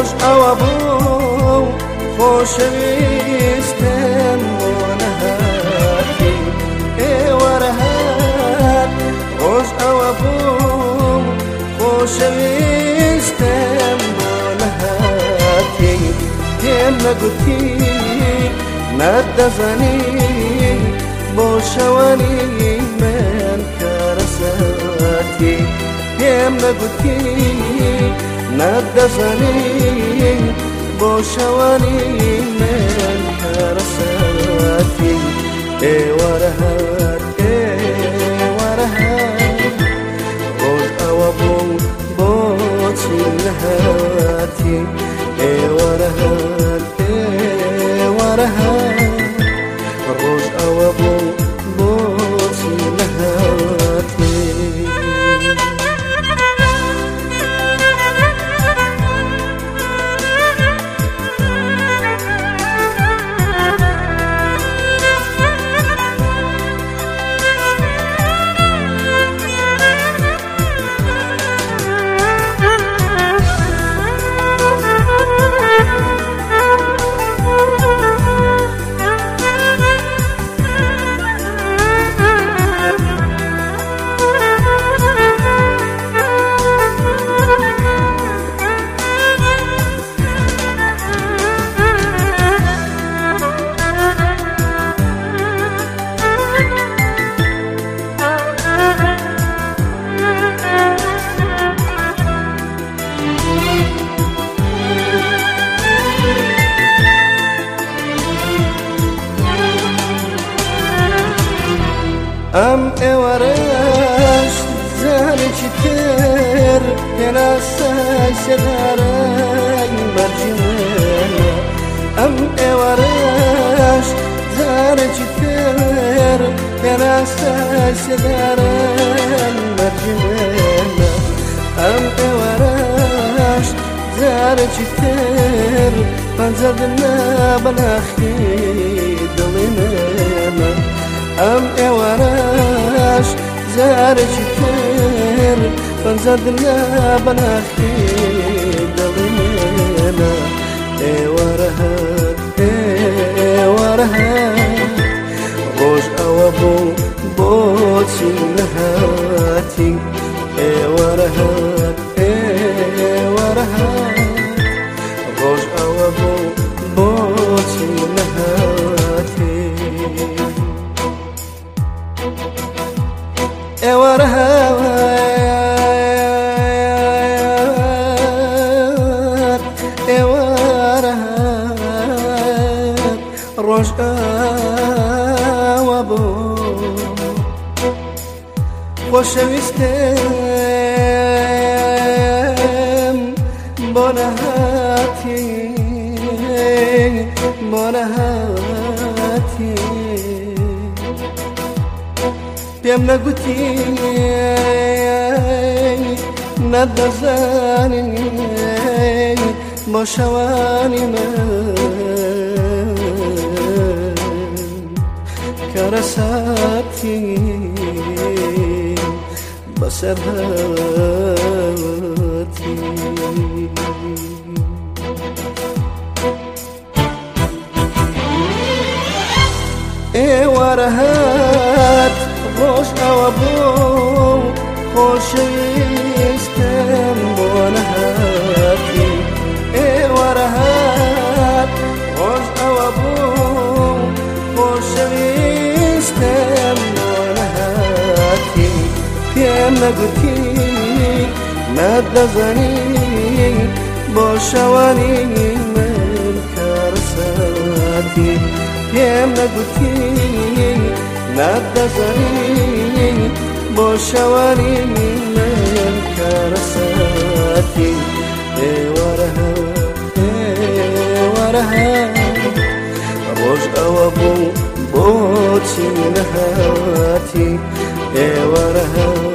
ڕۆژ ئەوە بوو خۆشەویستم بۆ نەهاتی ئێوەرەهات ڕۆژ ئەوە بوو خۆشەویستم بۆ نەهاتی پێم نەگوتی نەدەزانی بۆ شەوانی من کارەساتی پێم نەگوتی نەدەزانی بۆ شەوانی من کارەساتی ئێوەرەهات ئێوەرەهات ڕۆژ ئەوە بوو بۆچی نەهاتی ئێوەرەهات ئێوەرەهات ڕۆژ ئەوە بوو بۆچی نەهاتی ئەم ئێوەرەش زارێکی تر هێنا سای سێدارەی مەرجی منە ئەم ئێوەرەش زارێکی تر هێنا سای سێدارەی مەرجی منە ئەم ئێوەرەش زارێکی تر پەنجەردنە بەناخی دڵی منە ئەم ئێوەرەش زارێکی تر پەنجەردنە بەناخی دڵی منە ئێوەرەهات ئێوەرەهات ڕۆژ ئەوە بوو بۆچی نەهاتی ئێوەرەهات ئێوەرەهات ڕۆژ ئەوە بوو بۆچی نەهاتی ئێوەرەهات ئێوەرەهات ڕۆژ ئەوە بوو خۆشەویستم بۆ نەهاتی بۆ نەهاتی پێم نەگوتی نەدەزانی بۆ شەوانی من کارەساتی بەسەر هاتی ئێوەرەهات ڕۆژ ئەوە بوو خۆشەویستم بۆ نەهاتی ئێوەرەهات ڕۆژ ئەوە بوو خۆشەویستم بۆ نەهاتی پێم نەگوتی نەدەزانی بۆ شەوانی من کارەساتی پێم نەگوتی نەدەزانی بۆ شەوانی من کارەساتی ئێوەرەهات ئێوەرەهات ڕۆژ ئەوە بوو بۆچی نەهاتی ئێوەرەهات